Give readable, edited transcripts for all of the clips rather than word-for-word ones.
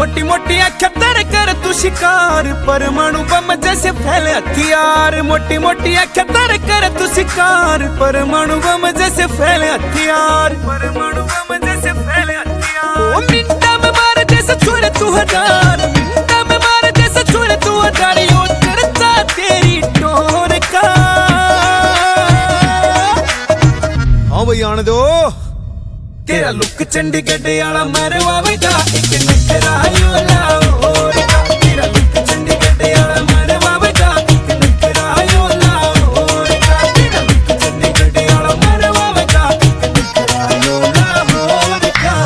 मोटी मोटी आंखें तेरे कर तू शिकार, परमाणु बम जैसे फैले हथियार। मोटी मोटी आंखें तेरे कर तू शिकार, परमाणु बम जैसे फैले हथियार। परमाणु बम जैसे फैले हथियार। ओ मिनटा में मारे जैसे छोड़े तू हजार, मिनटा में मारे जैसे छोड़े तू हजार। यो चर्चा तेरी टोर का। हाँ भाई आने दो। तेरा लुक चंडीगढ़ आला मरवावेगा, एक नखरा यो लाहौर का। तेरा लुक चंडीगढ़ आला मरवावेगा, एक नखरा यो लाहौर का। तेरा लुक चंडीगढ़ आला मरवावेगा, एक नखरा यो लाहौर का।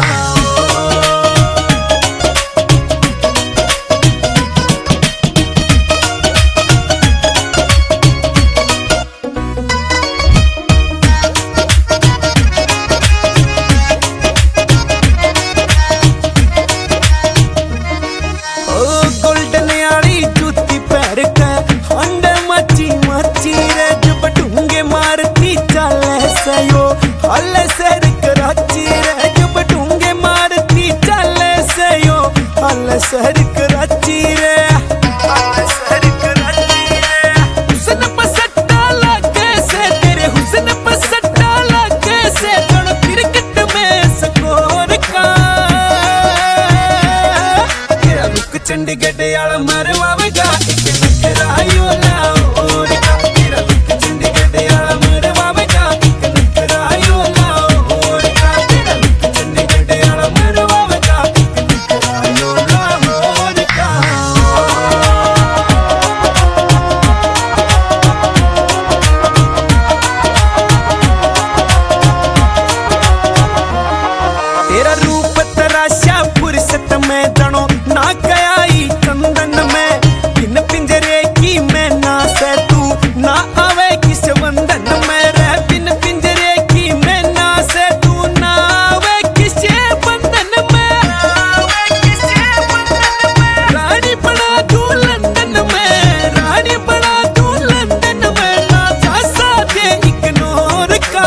हल्ले सर कराची रे जब ढूंगे मारती चले से यो। हल्ले सर कराची रे, हल्ले सर कराची रे। हुस्न पर सट्टा लगे से तेरे, हुस्न पर सट्टा लगे से। दोनों क्रिकेट में स्कोर का। तेरा लुक चंडीगढ़ आला मरवावेगा, एक नखरा यो लाहौर का। तेरा लुक चंडीगढ़ आला मरवावेगा, एक नखरा यो लाहौर का। तेरा लुक चंडीगढ़ आला मरवावेगा, एक नखरा यो लाहौर का। तेरा रूप तराशा फुर्सत में जनो ना गयाई चंदन में। बिन पिंजरे की मैं ना से तू ना आवे किस बंधन में रे। बिन पिंजरे की मैं ना से तू ना आवे किस बंधन में, आवे किस बंधन में। रानी बना तू लंदन में, रानी बना तू लंदन में। ना जा दे इग्नोर का।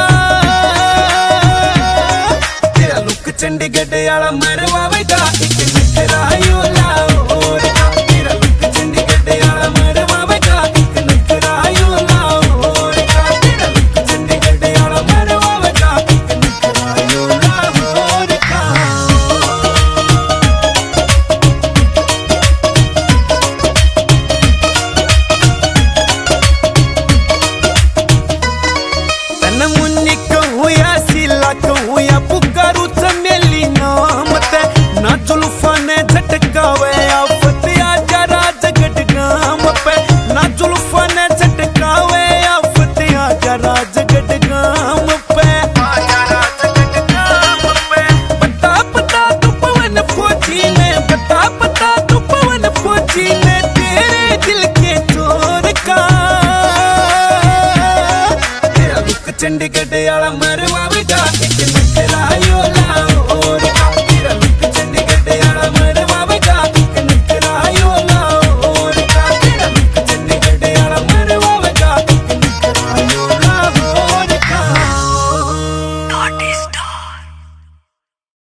तेरा लुक चंडीगढ़ आला मरवावेगा, एक नखरा यो लाहौर का। तेरा लुक चंडीगढ़ आला मरवावेगा, एक नखरा यो लाहौर का। तेरा लुक चंडीगढ़ आला मरवावेगा, एक नखरा यो लाहौर का। तन मुन्नी कहूँ या सिला कहूँ या पुकारू चमेली नाम ते। ना जुल्फा ने झटकावे आफत आजा राजगढ़ गाम पे। ना जुल्फा ने झटकावे आफत आजा राजगढ़ गाम पे, आजा राजगढ़ गाम पे। बता बता तू पवन फौजी ने, बता बता तू पवन फौजी ने। तेरे दिल के चोर का। तेरा लुक चंडीगढ़